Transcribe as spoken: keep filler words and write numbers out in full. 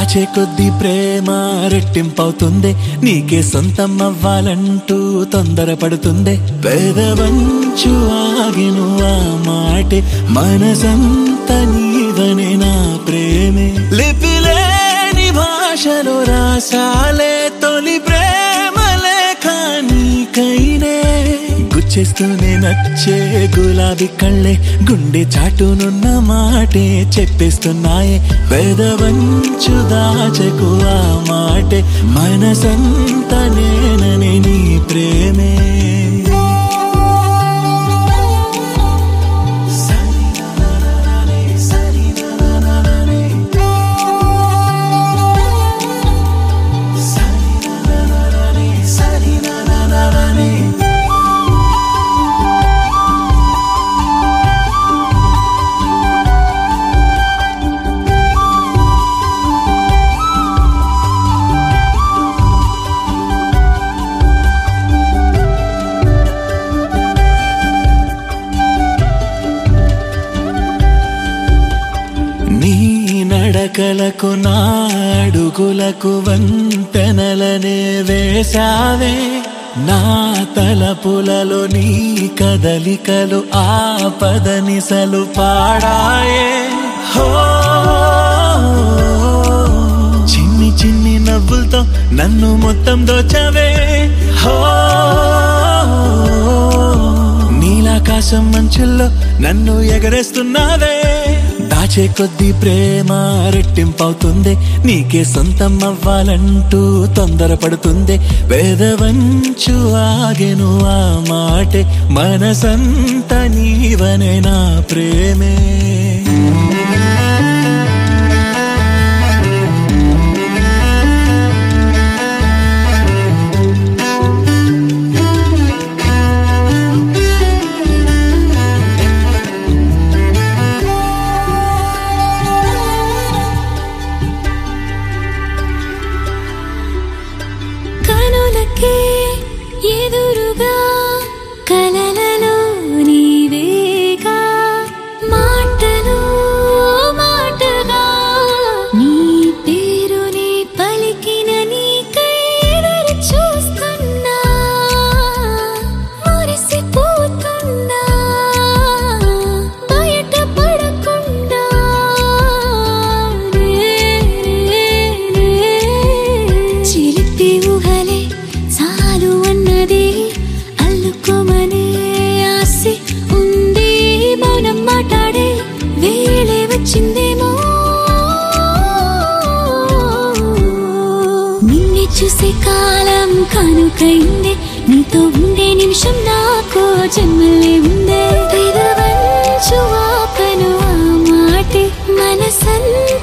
దాచే కొద్ది ప్రేమ రెట్టింపవుతుంది, నీకే సొంతం అవ్వాలంటూ తొందరపడుతుంది. పెదవంచు ఆగిను ఆ మాటే, మనసంత నీవనే నా ప్రేమే. లిపిలేని భాషలో రాసాలే తొలి ప్రేమ లేఖ నీకైనే. గుచ్చేస్తూనే నచ్చే గులాబీ కళ్ళే, గుండె చాటునున్న మాటే చెప్పేస్తున్నాయే. పెదవంచు దాచకు ఆ మాటే, మనసంత నేననే నీ ప్రేమే. నీ నడకలకు నాడుగులకు వంతెనలనే వేశావే, నా తలపులలో నీ కదలికలు ఆపదనిసలు పాడాయే. హో చిన్ని చిన్ని నవ్వులతో నన్ను మొత్తం దోచవే. హో నీలాకాశం మంచుల్లో నన్ను ఎగరేస్తున్నావే. దాచే కొద్ది ప్రేమ రెట్టింపవుతుంది, నీకే సొంతం అవ్వాలంటూ తొందరపడుతుంది. పెదవంచు ఆగెను ఆ మాటే, మనసంత నీవనే నా ప్రేమే. ఎదురుగా కలలలో నీవేగా, మాటలు మాటగా నీ పేరుని పలికిన నీకై ఎదురు చూస్తున్నా, మురిసిపోతున్నా బయట పడకుండా. చిలిపి ఊహలే చాలు అన్నది, అల్లుకోమనే ఆశ ఉంది. మౌనం మాట్లాడే వేళే వచ్చిందేమో, నిన్నే చూసే కాలం కానుకైందే. నీతో ఉండే నిమిషం నాకు జన్మలే ఉందే. పెదవంచు ఆపను ఆ మాటే, మనసంత